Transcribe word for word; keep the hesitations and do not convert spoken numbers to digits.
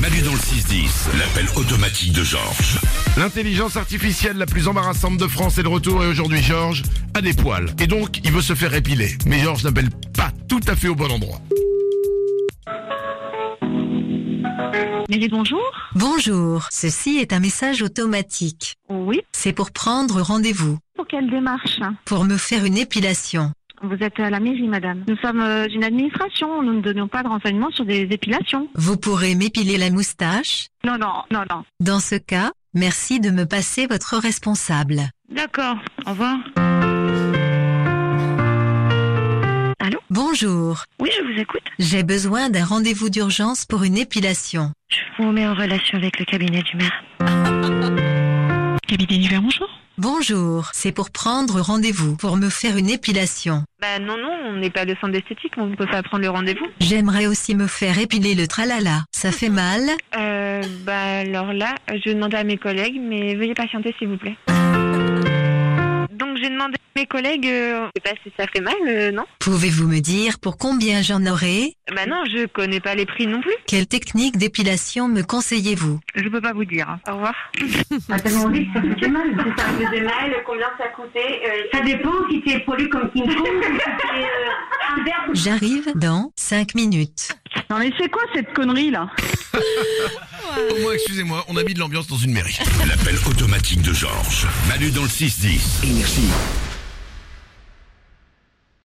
Manu dans le six dix, l'appel automatique de Georges. L'intelligence artificielle la plus embarrassante de France est de retour et aujourd'hui Georges a des poils. Et donc il veut se faire épiler. Mais Georges n'appelle pas tout à fait au bon endroit. Mairie, bonjour. Bonjour, ceci est un message automatique. Oui. C'est pour prendre rendez-vous, Pour quelle démarche? pour me faire une épilation. Vous êtes à la mairie, madame. Nous sommes euh, une administration. Nous ne donnons pas de renseignements sur des épilations. Vous pourrez m'épiler la moustache? Non, non, non, non. Dans ce cas, merci de me passer votre responsable. D'accord. Au revoir. Allô? Bonjour, Oui, je vous écoute. j'ai besoin d'un rendez-vous d'urgence pour une épilation. Je vous mets en relation avec le cabinet du maire. Cabinet du maire, bonjour. Bonjour, c'est pour prendre rendez-vous pour me faire une épilation. Bah non, non, on n'est pas le centre d'esthétique, on ne peut pas prendre le rendez-vous. J'aimerais aussi me faire épiler le tralala. Ça fait mal? Euh, bah alors là, je vais demander à mes collègues, mais veuillez patienter s'il vous plaît. Donc j'ai demandé à mes collègues, euh, je sais pas si ça fait mal, euh, non? Pouvez-vous me dire pour combien j'en aurai? Bah non, je connais pas les prix non plus. Quelle technique d'épilation me conseillez-vous? Je peux pas vous dire. Au revoir. Ah, t'as demandé si ça faisait mal. Si ça faisait mal, combien ça coûtait euh, Ça dépend si c'est poilu comme King Kong ou si c'est euh, un verre. J'arrive dans cinq minutes. Non mais c'est quoi cette connerie là? Au moins, excusez-moi, on a mis de l'ambiance dans une mairie. L'appel automatique de Georges. Manu dans le six dix. Énergie.